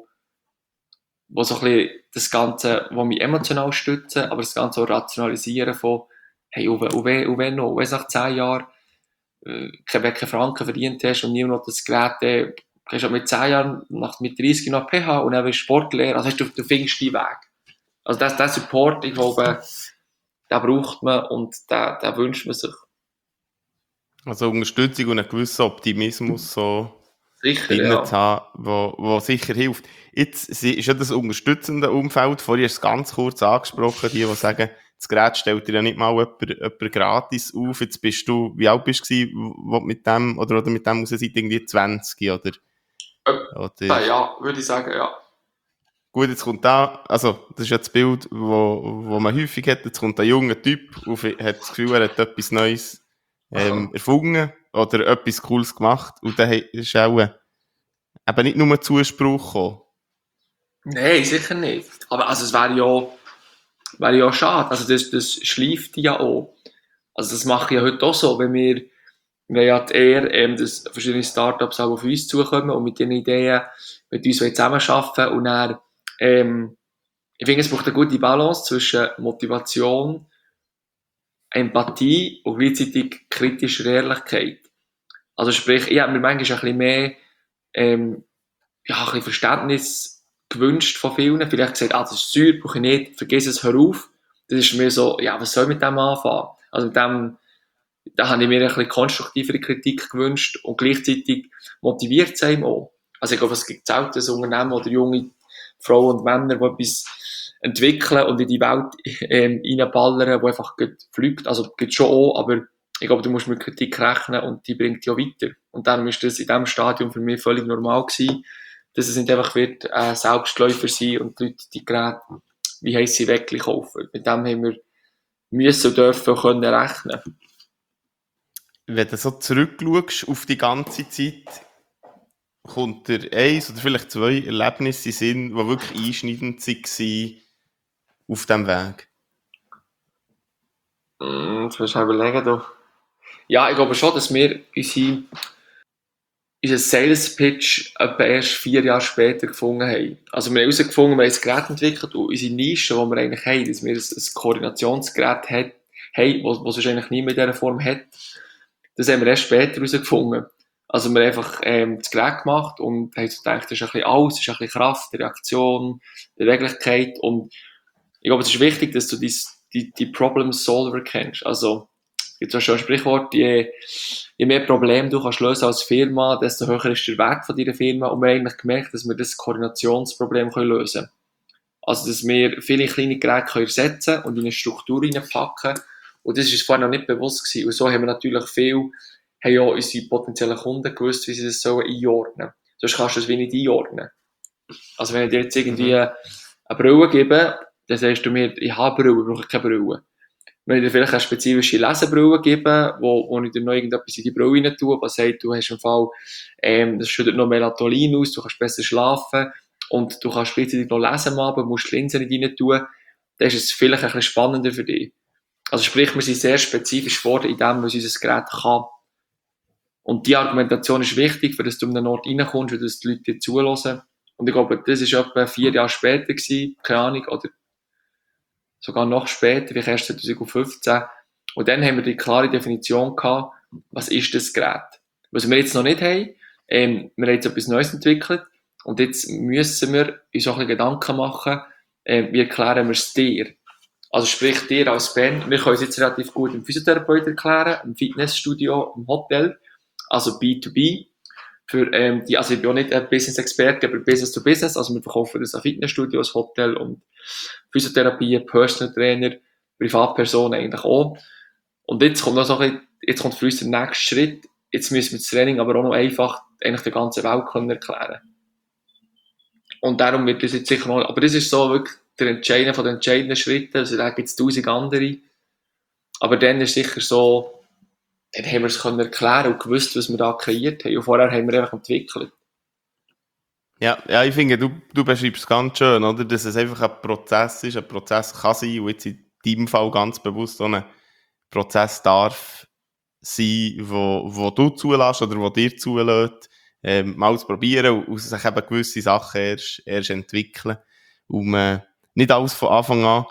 wo so ein bisschen das Ganze, wo mich emotional stützen, aber das Ganze auch rationalisieren von, hey, und wenn noch, wenn nach 10 Jahren, keinen Franken verdient hast und niemand noch das Gerät, kannst du mit 10 Jahren, mit 30 noch PH und dann bist du Sportlehrer, also du findest deinen Weg. Also der Support, ich glaube, den braucht man und den wünscht man sich. Also Unterstützung und einen gewissen Optimismus so Sicher, drin ja. zu haben, wo sicher hilft. Jetzt ist ja das unterstützende Umfeld, vorhin hast du es ganz kurz angesprochen, die sagen, das Gerät stellt dir ja nicht mal jemand gratis auf. Jetzt bist du, wie alt bist du gewesen, wo du mit dem, oder mit dem raus seid, irgendwie 20, oder? Ja, würde ich sagen, ja. Gut, jetzt kommt da, also, das ist ja das Bild, wo man häufig hat, jetzt kommt ein junger Typ und hat das Gefühl, er hat etwas Neues, erfunden oder etwas Cooles gemacht und dann ist auch eben nicht nur Zuspruch gekommen. Nein, sicher nicht. Aber also es wäre ja schade. Also das schleift ja auch. Also das mache ich ja heute auch so, wenn wir ja die Ehre, dass verschiedene Startups auch auf uns zukommen und mit ihren Ideen mit uns zusammenarbeiten und dann, ich finde, es braucht eine gute Balance zwischen Motivation, Empathie und gleichzeitig kritischer Ehrlichkeit. Also sprich, ich habe mir manchmal ein bisschen mehr, ja, ein bisschen Verständnis gewünscht von vielen. Vielleicht gesagt, das ist Zeug, brauche ich nicht, vergiss es, hör auf. Das ist mir so, ja, was soll ich mit dem anfangen? Also mit dem, da habe ich mir ein bisschen konstruktivere Kritik gewünscht und gleichzeitig motiviert es einem auch. Also ich glaube, es gibt selten ein Unternehmen oder junge Frauen und Männer, die etwas entwickeln und in die Welt reinballern, die einfach fliegt. Also gibt schon auch, aber ich glaube, du musst mit Kritik rechnen und die bringt dich auch weiter. Und darum ist das in diesem Stadium für mich völlig normal gewesen, dass es nicht einfach wird Selbstläufer sein und die Leute die Geräte, wie heisst sie, wirklich kaufen. Mit dem haben wir müssen und dürfen können rechnen. Wenn du so zurückschaust auf die ganze Zeit, kommt dir eins oder vielleicht 2 Erlebnisse in den Sinn, die wirklich einschneidend waren auf diesem Weg? Jetzt musst du überlegen, du. Ja, ich glaube schon, dass wir unseren Sales Pitch etwa erst 4 Jahre später gefunden haben. Also wir haben herausgefunden, wir haben ein Gerät entwickelt und unsere Nische, die wir eigentlich haben, dass wir ein Koordinationsgerät haben, das es eigentlich nie in dieser Form hat, das haben wir erst später herausgefunden. Also wir haben einfach das Gerät gemacht und haben so gedacht, das ist ein bisschen alles, das ist ein bisschen Kraft, Reaktion, Beweglichkeit und ich glaube, es ist wichtig, dass du die Problem-Solver kennst. Also, es gibt so schon ein Sprichwort, je mehr Probleme du kannst lösen als Firma, desto höher ist der Wert von deiner Firma. Und wir haben eigentlich gemerkt, dass wir das Koordinationsproblem lösen können. Also, dass wir viele kleine Geräte ersetzen und in eine Struktur reinpacken. Und das war uns vorher noch nicht bewusst gewesen. Und so haben wir natürlich haben ja unsere potenziellen Kunden gewusst, wie sie das einordnen sollen. Sonst kannst du es wie nicht einordnen. Also, wenn ich dir jetzt irgendwie eine Brille gebe, dann sagst du mir, ich habe Brille, ich brauche keine Brille. Wenn ich dir vielleicht eine spezifische Lesebrille gebe, wo ich dir noch irgendetwas in die Brille rein tue, was sagt, du hast im Fall, das schüttet noch Melatonin aus, du kannst besser schlafen und du kannst gleichzeitig noch lesen am Abend, musst die Linse nicht rein tun, dann ist es vielleicht ein bisschen spannender für dich. Also sprich, wir sind sehr spezifisch geworden in dem, was unser Gerät kann. Und die Argumentation ist wichtig, für dass du an einen Ort reinkommst und dass die Leute dir zuhören. Und ich glaube, das war etwa 4 Jahre später gewesen, keine Ahnung, oder sogar noch später, vielleicht erst 2015. Und dann haben wir die klare Definition gehabt, was ist das Gerät? Was wir jetzt noch nicht haben, wir haben jetzt etwas Neues entwickelt und jetzt müssen wir uns auch ein bisschen Gedanken machen, wie erklären wir es dir? Also sprich dir als Band, wir können es jetzt relativ gut im Physiotherapeut erklären, im Fitnessstudio, im Hotel, also B2B. Also ich bin auch nicht ein Business-Experte, aber Business to Business, also wir verkaufen das an Fitnessstudios, Hotel und Physiotherapie, Personal Trainer, Privatpersonen eigentlich auch. Und jetzt kommt noch so ein bisschen, jetzt kommt für uns der nächste Schritt, jetzt müssen wir das Training aber auch noch einfach eigentlich der ganzen Welt können erklären. Und darum wird das jetzt sicher noch, aber das ist so wirklich einer von den entscheidenden Schritten, also da gibt es 1000 andere. Aber dann ist sicher so, dann haben wir es können erklären und gewusst, was wir da kreiert haben. Und vorher haben wir einfach entwickelt. Ja, ich finde, du beschreibst es ganz schön, oder? Dass es einfach ein Prozess ist. Ein Prozess kann sein, und jetzt in deinem Fall ganz bewusst so ein Prozess darf sein, wo du zulässt oder wo dir zulässt, mal zu probieren und sich eben gewisse Sachen erst entwickeln. Und man nicht alles von Anfang an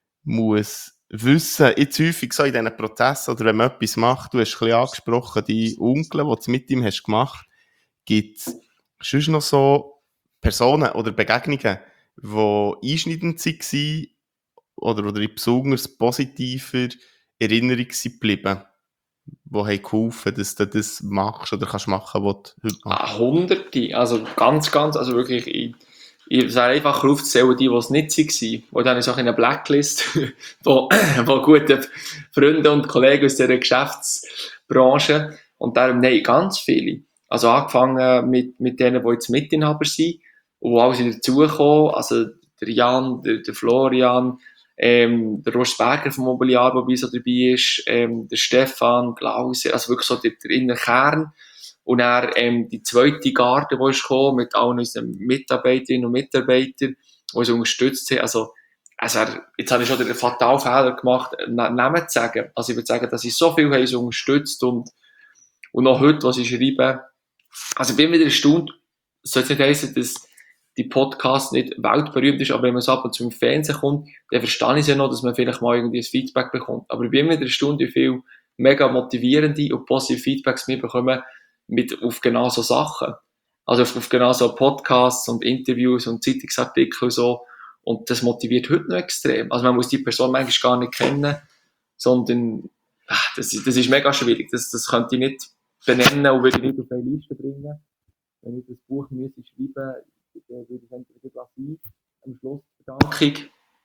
muss wissen. Jetzt häufig so in diesen Prozessen, oder wenn man etwas macht, du hast ein bisschen angesprochen, die Onkel, die du mit ihm hast gemacht, gibt es sonst noch so Personen oder Begegnungen, die einschneidend waren oder in besonders positiver Erinnerung sind geblieben, die haben geholfen, dass du das machst oder kannst machen, was du heute machst? Hunderte, also ganz, also wirklich, ich sage einfach aufzählen, die es nicht waren. Und dann ist auch in einer Blacklist, wo gute Freunde und Kollegen aus dieser Geschäftsbranche, und darum, nein, ganz viele. Also angefangen mit denen, die jetzt Mitinhaber sind, und wo alle sind dazugekommen, also der Jan, der Florian, der Rost Berger vom Mobiliar, der bei uns so dabei ist, der Stefan, Glauser, also wirklich so der innere Kern. Und dann die zweite Garde, die ist gekommen, mit allen unseren Mitarbeiterinnen und Mitarbeitern, die uns unterstützt haben. Also jetzt habe ich schon den Fatalfehler gemacht, Namen zu sagen. Also ich würde sagen, dass ich so viel haben uns unterstützt und noch heute, was ich schreibe. Also ich bin wieder erstaunt, es soll jetzt nicht heissen, dass die Podcast nicht weltberühmt ist, aber wenn man so ab und zu im Fernsehen kommt, dann verstehe ich es ja noch, dass man vielleicht mal irgendwie ein Feedback bekommt. Aber ich bin immer wieder erstaunt, wie viel mega motivierende und positive Feedbacks wir bekommen auf genau so Sachen. Also auf genau so Podcasts und Interviews und Zeitungsartikel und so. Und das motiviert heute noch extrem. Also man muss die Person manchmal gar nicht kennen, sondern das ist mega schwierig. Das könnte ich nicht benennen und würde ich nicht auf eine Liste bringen. Wenn ich das Buch müsste schreiben, würde ich es entweder lassen, am Schluss Verdankung.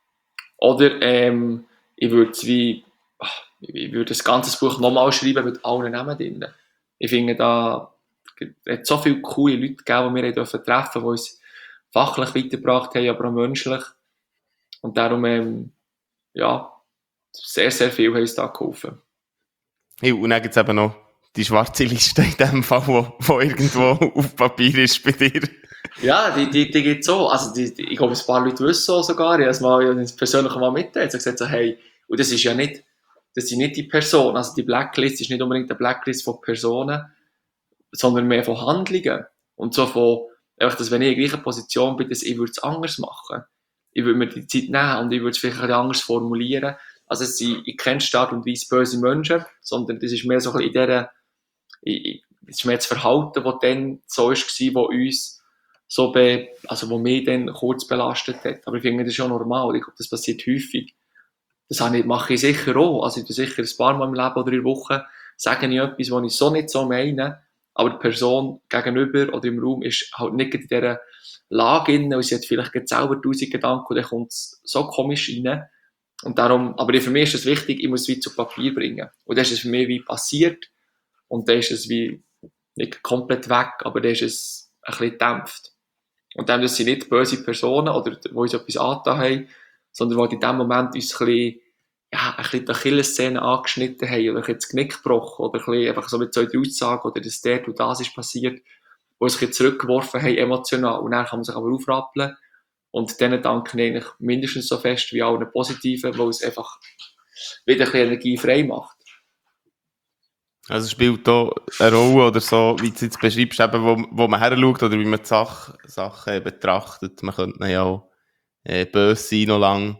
Oder ich würde das ganze Buch nochmal schreiben mit allen Namen drin. Ich finde, es hat so viele coole Leute gegeben, die wir treffen durften, die uns fachlich weitergebracht haben, aber auch menschlich. Und darum, sehr, sehr viel haben uns da geholfen. Ja, und dann gibt es eben noch die schwarze Liste in dem Fall, wo irgendwo auf Papier ist bei dir. Ja, die gibt es so. Also ich glaube, ein paar Leute wissen auch sogar. Ich habe es persönlich mal mitteilt. Ich habe gesagt, so, hey, und das sind nicht die Personen. Also die Blacklist ist nicht unbedingt eine Blacklist von Personen, sondern mehr von Handlungen. Und so von, einfach, dass wenn ich in der gleichen Position bin, dass ich würde es anders machen. Ich würde mir die Zeit nehmen und ich würde es vielleicht ein bisschen anders formuliere. Also ich kenne Art und Weise böse Menschen, sondern das ist mehr so ein bisschen das ist mehr das Verhalten, das dann so war, wo uns wo mich dann kurz belastet hat. Aber ich finde, das ist schon normal. Ich glaube, das passiert häufig. Mache ich sicher auch. Also ich tue sicher ein paar Mal im Leben oder in der Woche, sage ich etwas, was ich so nicht so meine, aber die Person gegenüber oder im Raum ist halt nicht in dieser Lage drin und sie hat vielleicht selber 1000 Gedanken und dann kommt es so komisch rein. Und darum, aber für mich ist es wichtig, ich muss es wie zu Papier bringen. Und dann ist es für mich wie passiert und dann ist es wie nicht komplett weg, aber dann ist es ein bisschen gedämpft. Und dann, das sind nicht böse Personen oder die uns etwas angetan haben, sondern die in dem Moment uns ein bisschen die Achillessehne angeschnitten haben oder das Genick gebrochen oder ein bisschen einfach so mit so einer Aussage oder dass der und das ist passiert, wo uns ein bisschen zurückgeworfen haben emotional. Und dann kann man sich aber aufrappeln und denen danke ich eigentlich mindestens so fest wie allen Positiven, weil es einfach wieder ein bisschen Energie frei macht. Also spielt da eine Rolle oder so, wie du es jetzt beschreibst, eben, wo man her schaut oder wie man die Sachen betrachtet. Man könnte ja auch böse sein noch lang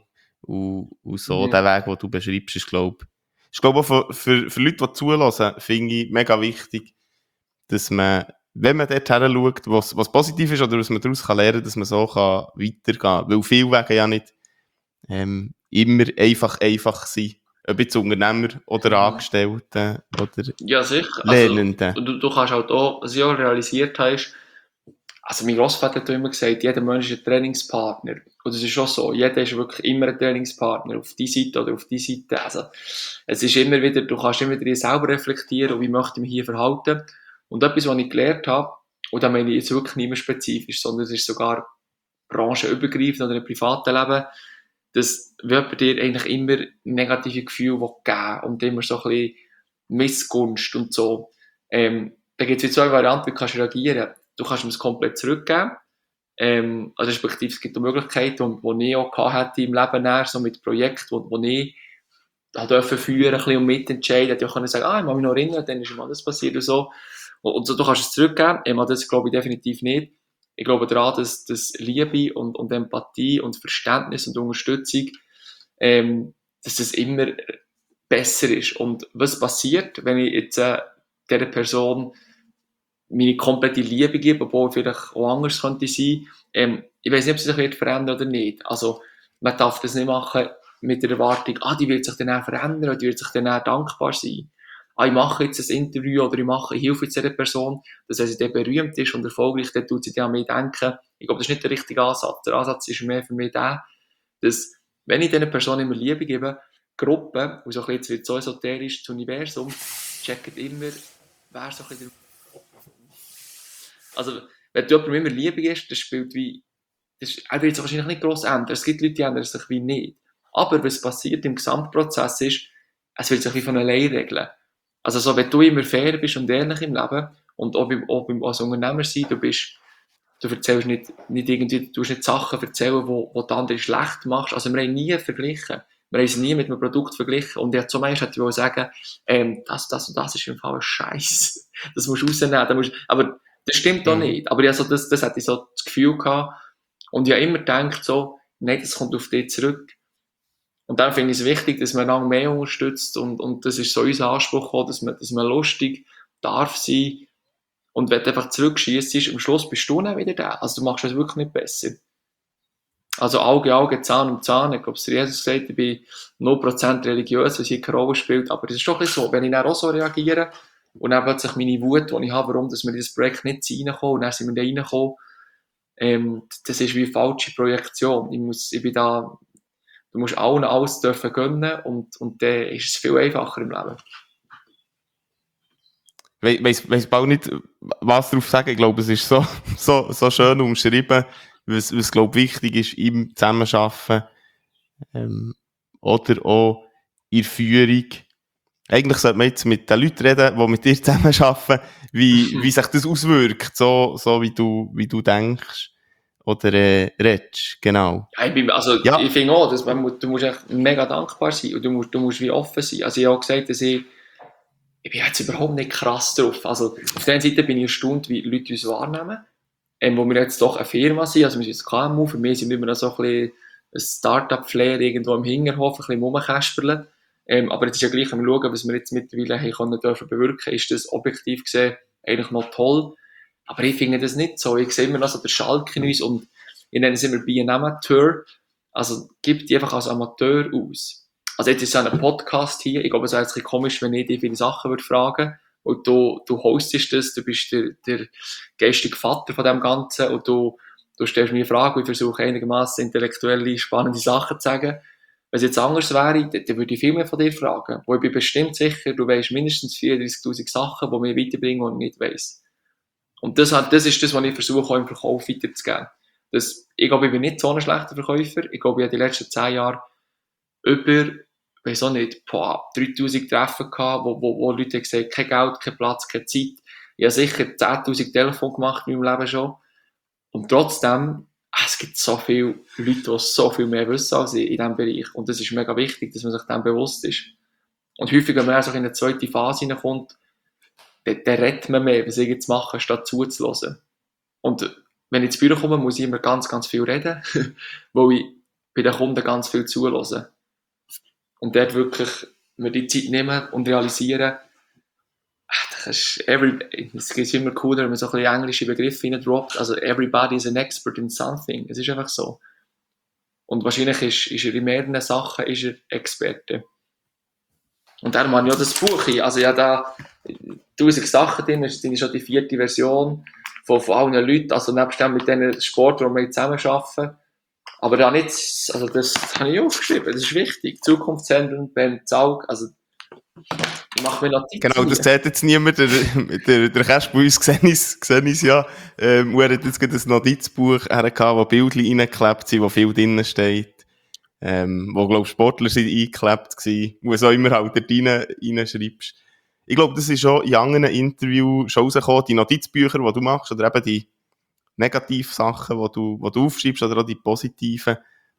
Und so der Weg, den du beschreibst, ist, glaube auch für Leute, die zulassen, finde ich mega wichtig, dass man, wenn man dort her schaut, was positiv ist oder was man daraus lernen kann, dass man so weitergehen kann. Weil viele Wege ja nicht immer einfach sein. Ob jetzt Unternehmer oder Angestellte oder Ja, sicher. Also, Lernende. du kannst halt auch, was ich auch realisiert habe, ist, also mein Grossvater hat immer gesagt, jeder Mensch ist ein Trainingspartner. Und das ist schon so. Jeder ist wirklich immer ein Trainingspartner. Auf die Seite oder auf die Seite. Also, es ist immer wieder, du kannst immer wieder selber reflektieren, wie möchte ich mich hier verhalten. Und etwas, was ich gelernt habe, und da meine ich jetzt wirklich nicht mehr spezifisch, sondern es ist sogar branchenübergreifend oder im privaten Leben, dass wird dir eigentlich immer negative Gefühle geben und immer so ein bisschen Missgunst und so. Da gibt es zwei Varianten, wie du kannst reagieren. Du kannst ihm es komplett zurückgeben. Also respektive es gibt auch Möglichkeiten, die ich auch hatte im Leben näher, so mit Projekten, wo ich da dürfen führen, ein bisschen und mitentscheiden. Hätte ich auch können sagen, ich kann mich noch erinnern, dann ist ihm alles passiert und so. Und so, du kannst es zurückgeben. Das glaube ich definitiv nicht. Ich glaube daran, dass Liebe und Empathie und Verständnis und Unterstützung, dass das immer besser ist. Und was passiert, wenn ich jetzt dieser Person meine komplette Liebe gebe, obwohl vielleicht auch anders könnte sein. Ich weiß nicht, ob sie sich wird verändern oder nicht. Also, man darf das nicht machen mit der Erwartung, die wird sich dann auch verändern oder die wird sich dann auch dankbar sein. Ich mache jetzt ein Interview oder ich helfe jetzt dieser Person, dass wenn sie dann berühmt ist und erfolgreich, dann tut sie dann an mich denken. Ich glaube, das ist nicht der richtige Ansatz. Der Ansatz ist mehr für mich der, dass, wenn ich dieser Person immer Liebe gebe, Gruppe, und so ein bisschen, jetzt wird so esoterisch, das Universum, checkt immer, wer so ein bisschen also, wenn du jemandem immer Liebe gibst, das spielt wie, er wird sich wahrscheinlich nicht gross ändern. Es gibt Leute, die ändern sich wie nicht. Aber was passiert im Gesamtprozess ist, es wird sich wie von allein regeln. Also, so, wenn du immer fair bist und ehrlich im Leben und auch als Unternehmer sein, du erzählst nicht irgendwie, du tust nicht Sachen erzählen, wo die andere schlecht machst. Also, wir haben nie verglichen. Wir haben es nie mit einem Produkt verglichen. Und ja, zum Beispiel hätte ich sagen, das und das ist im Fall ein Scheiß. Das musst du rausnehmen. Aber das stimmt doch nicht. Aber also das hatte ich so das Gefühl gehabt. Und ich habe immer gedacht so, nein, das kommt auf dich zurück. Und dann finde ich es wichtig, dass man lange mehr unterstützt. Und das ist so unser Anspruch auch, dass man lustig darf sein. Und wenn du einfach zurückschießt, am Schluss bist du dann wieder da. Also du machst es wirklich nicht besser. Also Auge, Zahn um Zahn. Ich glaube, es Jesus gesagt, ich bin 0% religiös, was hier keine Rolle spielt. Aber das ist doch ein bisschen so. Wenn ich dann auch so reagiere und dann plötzlich meine Wut, die ich habe, warum dass wir in das Projekt nicht reinkommen und dann sind wir da reingekommen, das ist wie eine falsche Projektion. Du musst allen alles dürfen gönnen und dann ist es viel einfacher im Leben. Weiss bald nicht, was darauf sagen. Ich glaube, es ist so schön umschrieben, was glaube wichtig ist im Zusammenarbeiten, oder auch in der Führung. Eigentlich sollte man jetzt mit den Leuten reden, die mit dir zusammenarbeiten, wie sich das auswirkt, so wie du denkst oder redest, genau. Ja, ich finde auch, dass du musst echt mega dankbar sein und du musst wie offen sein. Also ich habe auch gesagt, dass ich bin jetzt überhaupt nicht krass drauf. Also auf der einen Seite bin ich erstaunt, wie Leute uns wahrnehmen, wo wir jetzt doch eine Firma sind, also wir sind jetzt KMU, für mich sind wir immer noch so ein bisschen ein Start-up-Flair irgendwo im Hinterhof, ein bisschen rumkäsperlen. Aber es ist ja gleich, wenn wir schauen, was wir jetzt mittlerweile haben dürfen bewirken, ist das objektiv gesehen eigentlich noch toll. Aber ich finde das nicht so. Ich sehe immer noch so den Schalk in uns und ich nenne es immer Be an Amateur. Also gib die einfach als Amateur aus. Also jetzt ist es ein Podcast hier. Ich glaube, es wäre jetzt ein bisschen komisch, wenn ich dir viele Sachen würde fragen. Und du hostest das, du bist der geistige Vater von dem Ganzen und du stellst mir Fragen und ich versuche einigermaßen intellektuelle, spannende Sachen zu sagen. Wenn es jetzt anders wäre, dann würde ich viel mehr von dir fragen. Wo ich bin bestimmt sicher, du weißt mindestens 34.000 Sachen, die mich weiterbringen und ich nicht weiss. Und das ist das, was ich versuche, auch im Verkauf weiterzugeben. Ich glaube, ich bin nicht so ein schlechter Verkäufer. Ich glaube, ich habe die letzten 10 Jahre über, weiß auch nicht, 3000 Treffen gehabt, wo Leute gesagt haben, kein Geld, kein Platz, keine Zeit. Ich habe sicher 10.000 Telefone gemacht in meinem Leben schon. Und trotzdem, es gibt so viele Leute, die so viel mehr wissen als ich in diesem Bereich. Und das ist mega wichtig, dass man sich dem bewusst ist. Und häufig, wenn man so in eine zweite Phase hineinkommt, dann redet man mehr, was ich jetzt mache, statt zuzuhören. Und wenn ich ins Büro komme, muss ich immer ganz, ganz viel reden, weil ich bei den Kunden ganz viel zuhören. Und dort wirklich mir die Zeit nehmen und realisieren, es ist immer cooler, wenn man so ein bisschen englische Begriffe reindroppt. Also, everybody is an expert in something. Es ist einfach so. Und wahrscheinlich ist er in mehreren Sachen ist er Experte. Und darum habe ich auch das Buch. Also, ja, da 1000 Sachen drin, das ist schon die 4. Version von allen Leuten. Also, nebst dem mit den Sportlern, die wir zusammen arbeiten. Aber da nicht, also das habe ich aufgeschrieben, das ist wichtig. Zukunftszentren, Ben Zaug, also ich mache mir Notizen. Genau, das sieht jetzt niemand. Der Kerst bei uns sehen es ja. Er hat jetzt gerade ein Notizbuch hergehabt, wo Bildchen reingeklebt sind, wo viel drin steht. Wo, glaube ich, Sportler sind eingeklebt gewesen, wo so immer halt dort reinschreibst. Ich glaube, das ist schon in anderen Interviews schon rausgekommen, die Notizbücher, die du machst, oder eben die Negativsachen, die du aufschreibst, oder auch die positiven.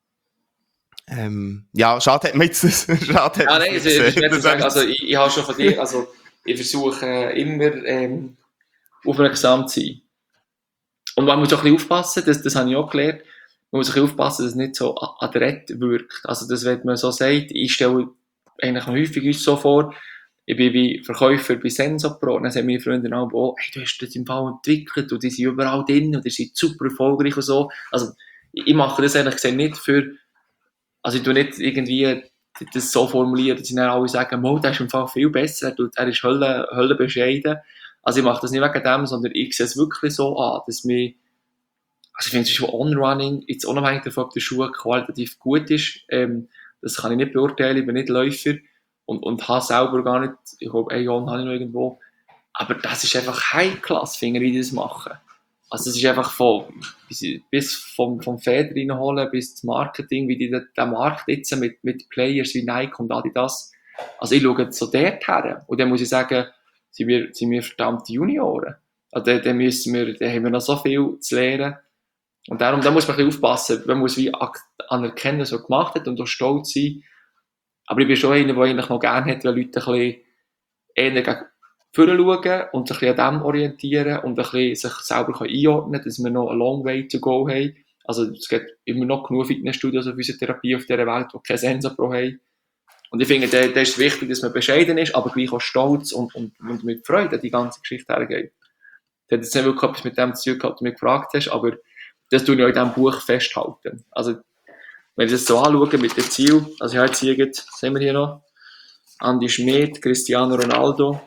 Ja, schade hat man jetzt das. Schade ja, nein, also, ich würde sagen, also ich habe schon von dir, also ich versuche immer aufmerksam zu sein. Und man muss auch ein bisschen aufpassen, das habe ich auch gelernt, man muss ein bisschen aufpassen, dass es nicht so adrett wirkt. Also das, wenn man so sagt, ich stelle eigentlich häufig uns so vor, ich bin wie Verkäufer bei Sensopro, dann sagen meine Freunde auch, oh, hey, du hast das im Fall entwickelt und die sind überall drin und die sind super erfolgreich und so. Also ich mache das eigentlich nicht für, also ich tue nicht irgendwie das so formulieren, dass sie dann alle sagen, oh, der ist im Fall viel besser, er ist Hölle bescheiden. Also ich mache das nicht wegen dem, sondern ich sehe es wirklich so an, dass mir, also ich finde es schon On-Running, jetzt unabhängig davon, ob der Schuh qualitativ gut ist, das kann ich nicht beurteilen, ich bin nicht Läufer und habe selber gar nicht, ich glaube, einen Jahr habe ich noch irgendwo, aber das ist einfach High-Class, finde ich, wie die das machen. Also es ist einfach bis vom Feder reinholen, bis zum Marketing, wie die den Markt jetzt mit Players wie Nike und Adidas. Also ich schaue so dort her. Und dann muss ich sagen, sind wir verdammte Junioren. Also dann haben wir noch so viel zu lernen. Und darum, da muss man ein bisschen aufpassen. Man muss wie anerkennen, was er gemacht hat und auch stolz sein. Aber ich bin schon einer, der eigentlich noch gerne hat, wenn Leute ein bisschen eher gegen vorne schauen und sich ein bisschen an dem orientieren und ein bisschen sich selber einordnen können, dass wir noch a long way to go haben. Also es gibt immer noch genug Fitnessstudios und Physiotherapie auf dieser Welt, die keine Sensopro haben. Und ich finde, da ist es wichtig, dass man bescheiden ist, aber gleich auch stolz und mit Freude die ganze Geschichte hergeht. Das hat jetzt nicht wirklich etwas mit dem zu tun gehabt, was du mich gefragt hast, aber das tue ich auch in diesem Buch festhalten. Also, wenn ich das so anschaue mit dem Ziel, also ich habe jetzt hier, sehen wir hier noch, Andi Schmid, Cristiano Ronaldo,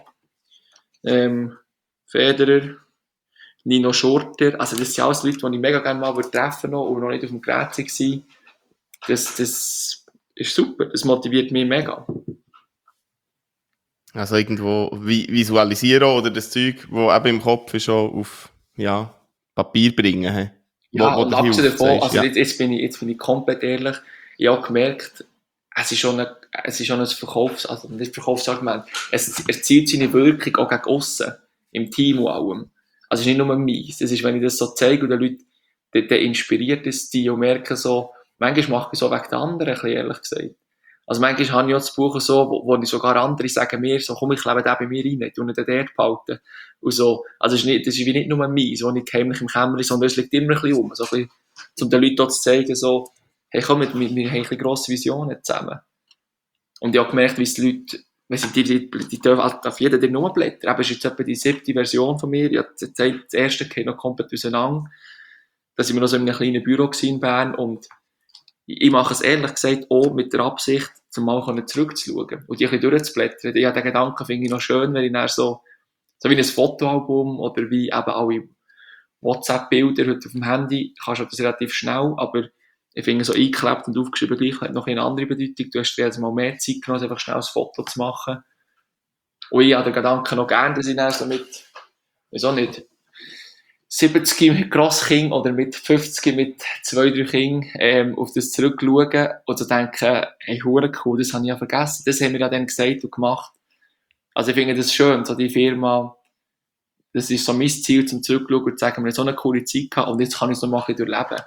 Federer, Nino Schurter, also das sind alles Leute, die ich mega gerne mal treffen noch und noch nicht auf dem Gerät waren. Das ist super, das motiviert mich mega. Also irgendwo visualisieren oder das Zeug, das eben im Kopf ist, schon auf Papier bringen. He? Ja, und abgesehen davon, also ja. jetzt bin ich komplett ehrlich, ich habe gemerkt, es ist schon ein Verkaufsargument. Es erzielt seine Wirkung auch gegen aussen, im Team und allem. Also es ist nicht nur meins. Das ist, wenn ich das so zeige und den Leuten, dann inspiriert es die und merken so, manchmal mache ich so wegen den anderen, ein bisschen ehrlich gesagt. Also manchmal habe ich auch das Buch so, wo ich sogar andere sagen mir so, komm, ich lebe den bei mir rein, tu ihn dort behalten. Und so. Also das ist wie nicht nur meins, wo ich heimlich im Kämmerchen, sondern es liegt immer ein bisschen rum. So ein bisschen, um den Leuten auch zu zeigen, so, hey, komm, wir haben ein bisschen grosse Visionen zusammen. Und ich habe gemerkt, wie es die Leute, wenn sie die dürfen auf jeden Tag nur blättern. Aber es ist jetzt etwa die 7. Version von mir. Ich habe gesagt, das erste geht noch komplett auseinander. Da sind wir noch so in einem kleinen Büro in Bern und ich mache es ehrlich gesagt auch mit der Absicht, zum mal zurückzuschauen und die ein bisschen durchzublättern. Ich habe den Gedanken, finde ich noch schön, wenn ich dann so wie ein Fotoalbum oder wie eben alle WhatsApp-Bilder heute auf dem Handy, kannst du das relativ schnell, aber ich finde so eingeklebt und aufgeschrieben gleich hat noch eine andere Bedeutung. Du hast dir jetzt mal mehr Zeit genommen, einfach schnell ein Foto zu machen. Und ich habe den Gedanken noch gerne, dass ich dann so mit, wieso nicht, 70 mit Grosskind oder mit 50 mit 2-3 Kindern auf das zurückschauen und so denken, hey, hure cool, das habe ich ja vergessen. Das haben wir ja dann gesagt und gemacht. Also ich finde das schön, so die Firma, das ist so mein Ziel, zum Zurückschauen und zu sagen, wir haben so eine coole Zeit gehabt und jetzt kann ich es noch mal durchleben.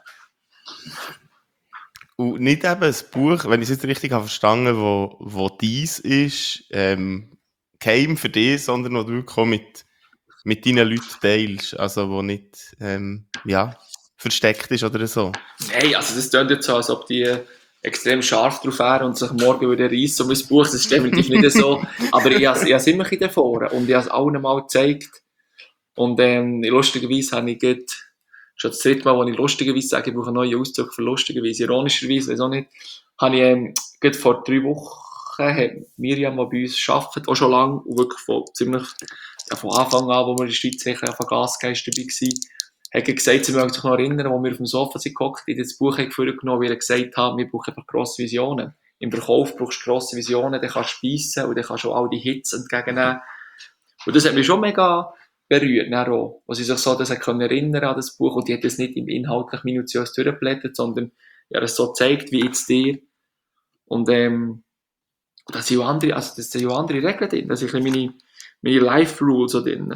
Und nicht eben ein Buch, wenn ich es jetzt richtig habe verstanden, wo dies ist, kein für dich, sondern wo du wirklich mit deinen Leuten teilst. Also wo nicht, versteckt ist oder so. Nein, also das klingt jetzt so, als ob die extrem scharf drauf wären und sich morgen wieder reissen um mein Buch. Das ist definitiv nicht so. Aber ich habe es immer davor und ich habe es allen mal gezeigt. Und lustigerweise habe ich schon das dritte Mal, wo ich lustigerweise sage, ich brauche einen neuen Ausdruck für lustigerweise, ironischerweise, weiß auch nicht, habe ich gerade vor 3 Wochen, hat Miriam, die bei uns arbeitet, auch schon lange, und wirklich von Anfang an, wo wir in der Schweiz von Gasgeist dabei waren, hat gesagt, sie mögen sich noch erinnern, als wir auf dem Sofa sind gehockt, in das Buch vorgenommen, weil er gesagt hat, wir brauchen einfach grosse Visionen. Im Verkauf brauchst du grosse Visionen, dann kannst du speissen und dann kannst du auch all die Hits entgegennehmen. Und das hat mich schon mega berührt, auch, wo sie sich so das erinnern an das Buch, und die hat das nicht inhaltlich minutiös durchgeblättert, sondern ja, das so gezeigt, wie jetzt dir. Und da sind ja andere, also das sind ja andere Regeln drin, da sind meine Life Rules so drin.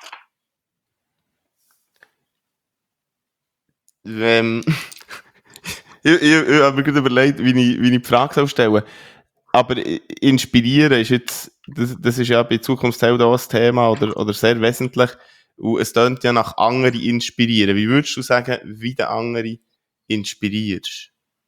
Ich habe mir gerade überlegt, wie ich die Frage stellen soll. Aber inspirieren ist jetzt, das ist ja bei Zukunftshelden auch ein Thema oder sehr wesentlich. Und es tönt ja nach anderen inspirieren. Wie würdest du sagen, wie du andere inspirierst?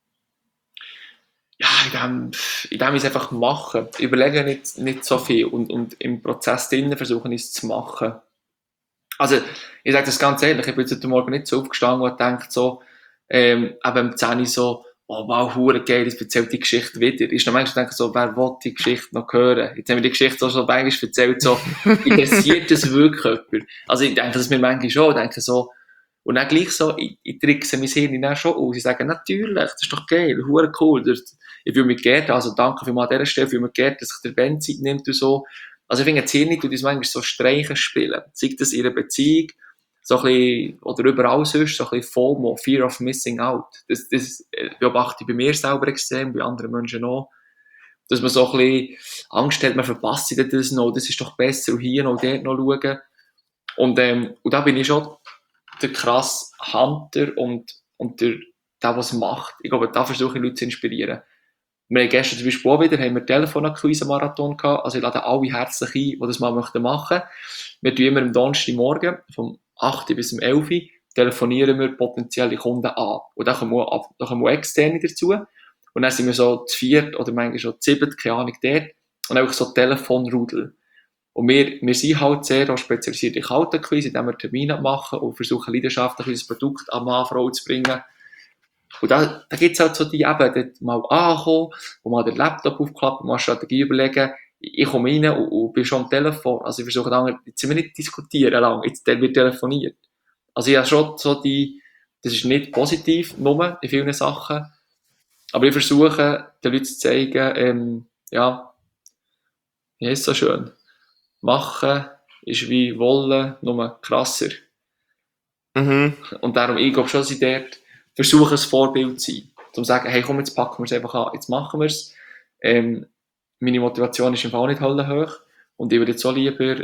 Ja, indem ich es einfach mache. Ich überlege nicht so viel und im Prozess drinnen versuche ich es zu machen. Also, ich sage das ganz ehrlich, ich bin jetzt heute Morgen nicht so aufgestanden und denke so, eben am 10 Uhr so, oh wow, hure geil, jetzt erzählt die Geschichte wieder. Ist dann manchmal denke so, wer will die Geschichte noch hören? Jetzt haben wir die Geschichte auch schon manchmal erzählt, so, interessiert das wirklich jemand? Also ich denke das mir manchmal schon, ich denke so, und dann gleich so, ich trickse mein Hirn dann schon aus. Ich sage, natürlich, das ist doch geil, hure cool. Ich fühle mich geehrt, also danke vielmals an dieser Stelle, ich fühle mich geehrt, dass sich der Ben Zeit nimmt und so. Also ich finde, das Hirn tut uns manchmal so Streiche spielen. Sei das in einer Beziehung, so ein bisschen, oder überall sonst, so ein bisschen FOMO, Fear of Missing Out. Das beobachte ich bei mir selber extrem, bei anderen Menschen auch. Dass man so ein bisschen Angst hat, man verpasst das noch, das ist doch besser, und hier noch, dort noch schauen. Und da bin ich schon der krasse Hunter und der was macht. Ich glaube, da versuche ich Leute zu inspirieren. Wir haben gestern zum Beispiel auch wieder einen Telefonakquise-Marathon gehabt. Also ich lade alle herzlich ein, die das mal machen möchten. Wir tun immer am Donnerstagmorgen vom 8 bis 11 Uhr telefonieren wir potenzielle Kunden an. Und dann kommen auch Externe dazu. Und dann sind wir so zu 4 oder manchmal schon zu 7, keine Ahnung, dort. Und einfach so Telefonrudel. Und wir sind halt sehr auch spezialisiert in Kaltakquise, indem wir Termine machen und versuchen leidenschaftlich unser Produkt an Mann, Frau zu bringen. Und da gibt's halt so die eben, dort mal ankommen, wo mal den Laptop aufklappen, mal Strategie überlegen. Ich komme rein und bin schon am Telefon. Also ich versuche dann, jetzt sind wir nicht diskutieren lang, jetzt wird telefoniert. Also ich habe schon so das ist nicht positiv, nur in vielen Sachen. Aber ich versuche, den Leuten zu zeigen, wie ist so schön? Machen ist wie wollen, nur krasser. Mhm. Und darum, ich glaube schon, dass ich dort versuche, ein Vorbild zu sein. Um zu sagen, hey, komm, jetzt packen wir es einfach an, jetzt machen wir es. Meine Motivation ist im Fall nicht hoch. Und ich würde jetzt auch lieber,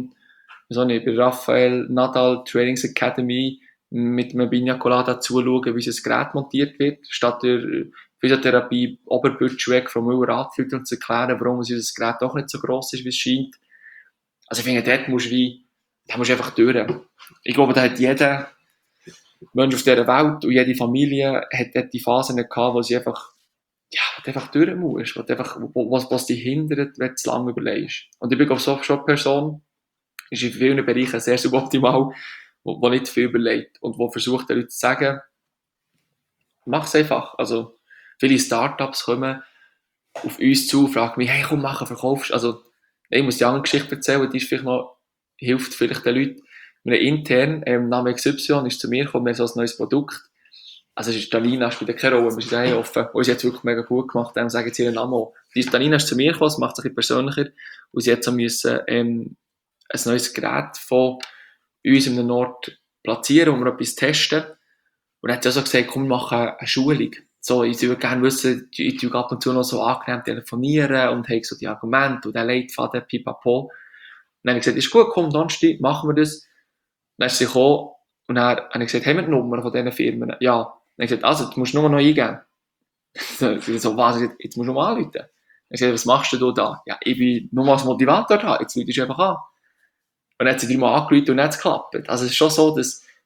bei Raphael Nadal Trainings Academy mit einem Pina Colada zuschauen, wie das Gerät montiert wird, statt der Physiotherapie Oberbütsch weg vom Müller anzuführen und zu erklären, warum unser Gerät doch nicht so gross ist, wie es scheint. Also ich finde, dort musst du einfach durch. Ich glaube, da hat jeder Mensch auf dieser Welt und jede Familie hat dort die Phasen gehabt, wo sie einfach durch muss, was dich hindert, wenn du zu lange überlegst. Und ich bin, glaube ich, so schon eine Person, ist in vielen Bereichen sehr suboptimal, wo nicht viel überlegt und wo versucht, den Leuten zu sagen, mach es einfach. Also, viele Startups kommen auf uns zu, fragen mich, hey, komm, verkaufst. Also, ich muss die andere Geschichte erzählen, die ist vielleicht noch, hilft vielleicht den Leuten. Wir haben intern, Name XY ist zu mir gekommen, wir haben so ein neues Produkt. Also, es ist Danina, spielt keine Rolle, wir sind daheim offen. Und sie hat es wirklich mega gut gemacht, sagen jetzt ihren Namen auch. Die Danina ist zu mir gekommen, das macht es ein bisschen persönlicher. Und sie hat so müssen, ein neues Gerät von uns in einem Ort platzieren, wo wir etwas testen. Und dann hat sie auch so gesagt, komm, wir machen eine Schulung. So, ich würde gerne wissen, ich tue ab und zu noch so angenehm telefonieren und habe so die Argumente und den Leitfaden, pipapo. Und dann habe ich gesagt, ist gut, komm, Donnerstag, machen wir das. Dann ist sie gekommen und dann habe ich gesagt, haben wir die Nummer von diesen Firmen? Ja. Dann habe ich gesagt, also, du musst nur noch eingeben. So, was, jetzt musst du mal anrufen. Dann habe ich gesagt, was machst du da? Ja, ich bin nur als Motivator da, jetzt rufst du einfach an. Und dann hat sie 3 Mal angerufen und dann hat es geklappt. Also es ist schon so, dass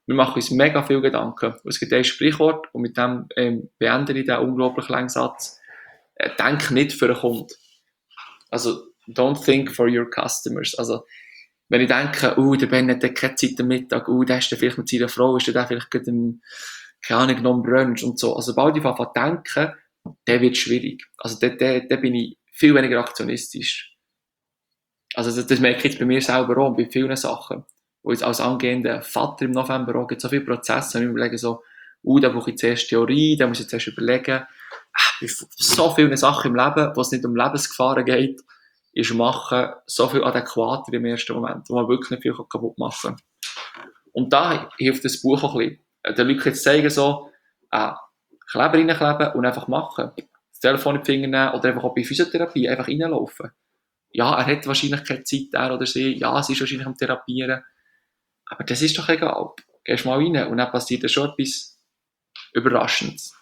Wir machen uns mega viel Gedanken. Es gibt ein Sprichwort, und mit dem beende ich den unglaublich langen Satz. Denk nicht für einen Kunden. Also, don't think for your customers. Also, wenn ich denke, der Ben hat keine Zeit am Mittag, der ist dann vielleicht mit seiner Frau, ist der vielleicht gerade keine Ahnung, noch im Brunch und so. Also, sobald ich anfange zu denken, der wird schwierig. Also, da bin ich viel weniger aktionistisch. Also, das merke ich jetzt bei mir selber auch, bei vielen Sachen. Wo jetzt als angehender Vater im November auch gibt so viele Prozesse, und ich überlege so, da brauche ich zuerst Theorie, da muss ich zuerst überlegen. Bei so vielen Sachen im Leben, wo es nicht um Lebensgefahren geht, ist Machen so viel adäquater im ersten Moment, wo man wirklich nicht viel kaputt machen kann. Und da hilft das Buch auch ein bisschen. Den Leuten jetzt zeigen so, Kleber reinkleben und einfach machen. Das Telefon in die Finger nehmen oder einfach auch bei Physiotherapie einfach reinlaufen. Ja, er hat wahrscheinlich keine Zeit, er oder sie. Ja, sie ist wahrscheinlich am Therapieren. Aber das ist doch egal. Gehst mal rein und dann passiert schon etwas Überraschendes.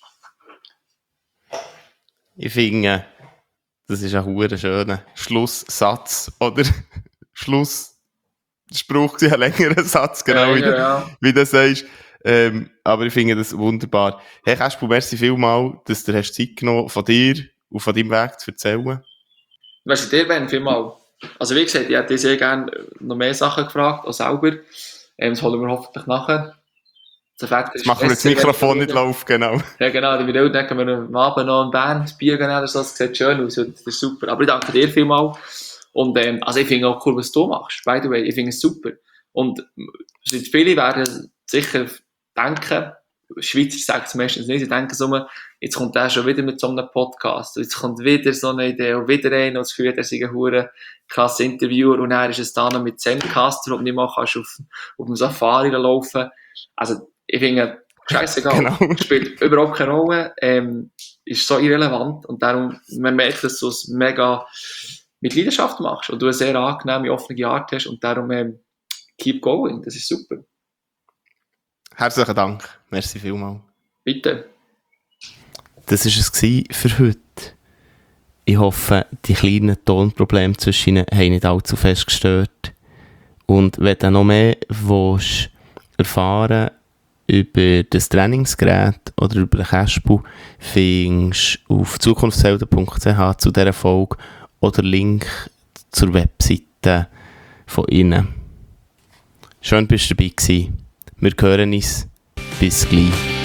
Ich finde, das ist ein schöner Schlusssatz oder Schlussspruch, ein längerer Satz, genau wie du sagst. Aber ich finde das wunderbar. Hey Kasper, merci vielmals, dass du hast Zeit genommen von dir und von deinem Weg zu erzählen. Merci dir, Ben, vielmals. Also wie gesagt, ich hätte dir sehr gerne noch mehr Sachen gefragt, auch selber. Das holen wir hoffentlich nachher. Jetzt machen wir das Mikrofon nicht laufen, genau. Ja genau, die Video denken wir am Abend noch in Bern ein Bier gehen oder so, das sieht schön aus, das ist super. Aber ich danke dir vielmals. Und also ich finde auch cool, was du machst, by the way, ich finde es super. Und viele werden sicher denken, Schweizer sagen es meistens nicht, sie denken so, jetzt kommt der schon wieder mit so einem Podcast, jetzt kommt wieder so eine Idee und wieder ein und das Gefühl, er sei ein hure krasser Interviewer und dann ist es da noch mit Zencaster, wo du nicht mal kannst auf dem Safari laufen. Also ich finde, scheißegal, genau. Spielt überhaupt keine Rolle, ist so irrelevant und darum, man merkt, dass du es mega mit Leidenschaft machst und du eine sehr angenehme, offene Art hast und darum keep going, das ist super. Herzlichen Dank, merci vielmals. Bitte. Das war es für heute. Ich hoffe, die kleinen Tonprobleme zwischen ihnen haben nicht allzu fest gestört. Und wenn du noch mehr erfahren über das Trainingsgerät oder über den Kasper, findest du auf zukunftshelden.ch zu dieser Folge oder Link zur Webseite von ihnen. Schön, bist du dabei gewesen. Wir hören uns. Bis gleich.